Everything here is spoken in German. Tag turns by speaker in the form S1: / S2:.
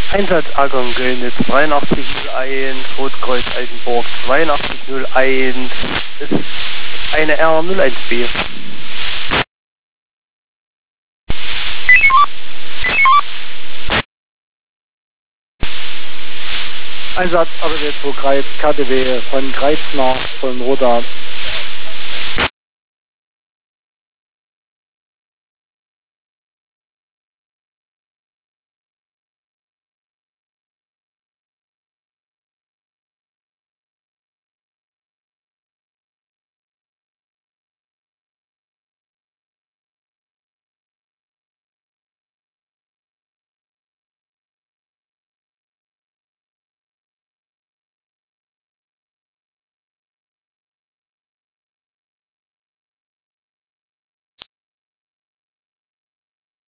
S1: Einsatz Agon Göllnitz 8301, Rotkreuz Altenburg 8201, ist eine R01B. Einsatz ABD 2 Kreis KTW von Kreisner von Roda